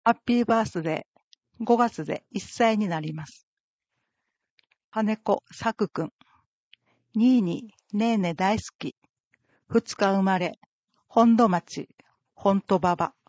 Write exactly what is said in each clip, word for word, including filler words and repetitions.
ハッピーバースデー、ごがつでいっさいになります。金子さくくん、にいにねーね大好き、ふつか生まれ、本土町、本土馬場。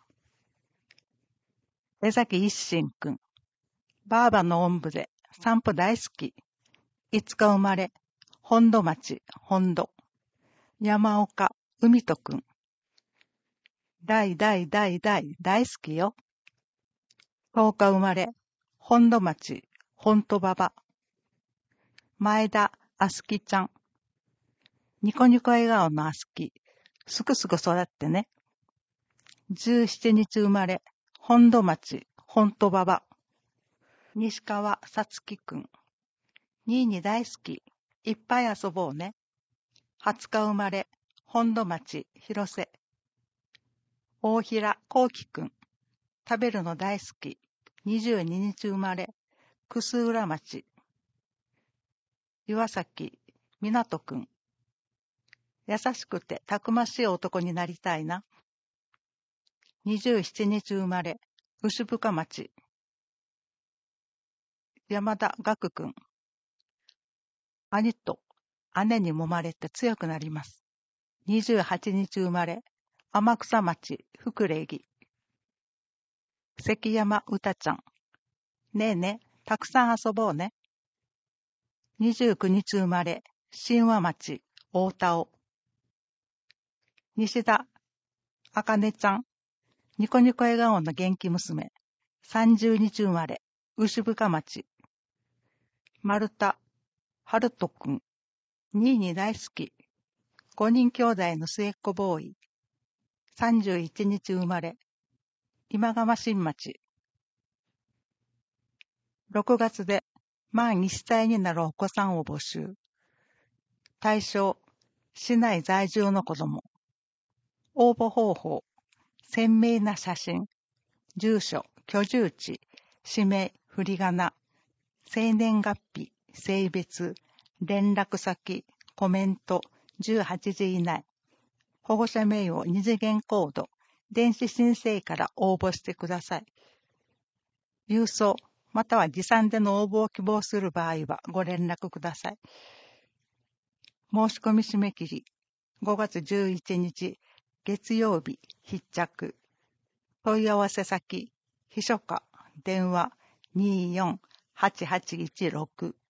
江崎一心くん、ばあばのおんぶで散歩大好き、いつか生まれ、本土町、本土。山岡海人くん、大大大大大好きよ。とおか生まれ、本土町、本土馬場。前田あすきちゃん、ニコニコ笑顔のあすき、すくすく育ってね。じゅうしちにち生まれ、本土町、本土馬場。西川さつきくん、にいに大好き、いっぱい遊ぼうね。はつか生まれ、本土町、広瀬。大平こうきくん、食べるの大好き、にじゅうににち生まれ、楠浦町。岩崎みなとくん、優しくてたくましい男になりたいな。にじゅうしちにち生まれ、牛深町。山田岳くん、兄と姉に揉まれて強くなります。にじゅうはちにち生まれ、天草町、福礼儀。関山歌ちゃん、ねえね、たくさん遊ぼうね。にじゅうくにち生まれ、神話町、大田尾。西田あかねちゃん、ニコニコ笑顔の元気娘。さんじゅうにち生まれ、牛深町。丸田春人くん、にいに大好き。ごにん兄弟の末っ子ボーイ。さんじゅういちにち生まれ、今川新町。ろくがつで満いっさいになるお子さんを募集。対象、市内在住の子供。応募方法、鮮明な写真、住所、居住地、氏名、振り仮名、生年月日、性別、連絡先、コメント、じゅうはちじ以内。保護者名を二次元コード、電子申請から応募してください。郵送、または持参での応募を希望する場合はご連絡ください。申し込み締め切り、ごがつじゅういちにち、月曜日、必着。問い合わせ先、秘書課、電話にーよんはちはちいちろく。